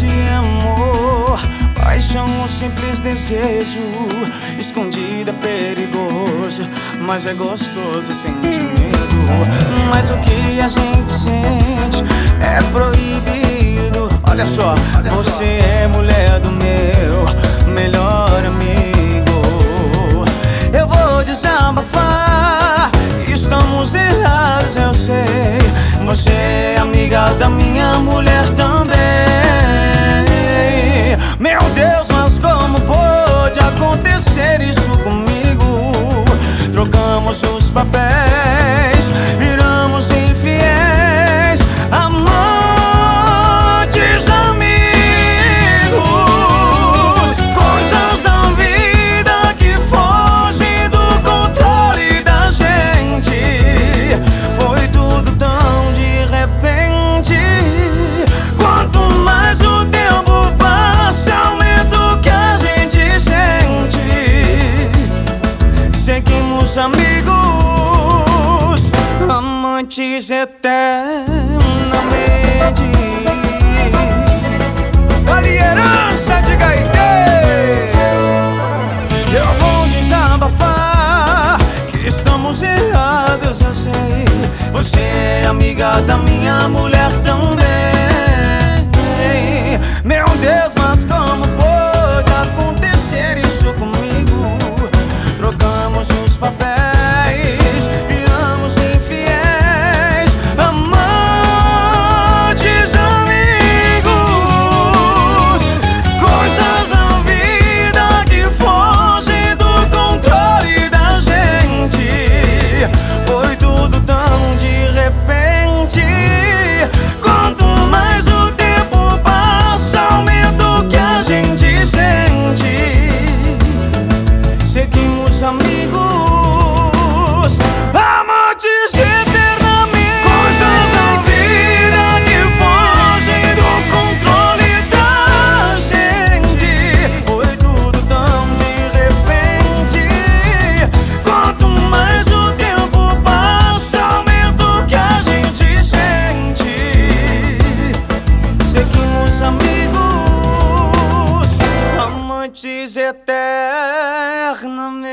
esse amor, paixão, um simples desejo, escondido é perigoso, mas é gostoso, sente medo. Mas o que a gente sente é proibido. Olha só, você é mulher do meu melhor amigo. Eu vou desabafar, estamos errados, eu sei. Você é amiga da minha mulher também. Meu Deus, mas como pode acontecer isso comigo? Trocamos os papéis, viramos infiéis, amantes, amigos, coisas da vida que fogem do controle da gente. Foi tudo tão de repente. Quanto mais o tempo passa, aumenta o que a gente sente. Seguimos amigos, amantes eternamente. Aliança de Gaité. Eu vou desabafar, que estamos errados, eu sei. Você é amiga da minha mulher também. Meu Deus, mas como pode acontecer isso comigo? Trocamos os papéis, viramos infiéis, amantes, amigos, coisas da vida que fogem do controle da gente. Foi tudo tão de repente. Quanto mais o tempo passa, aumenta o que a gente sente. Seguimos amigos, amantes eternamente. Coisas da vida que fogem do controle da gente. Foi tudo tão de repente. Quanto mais o tempo passa, aumenta o que a gente sente. Seguimos amigos, amantes eternamente.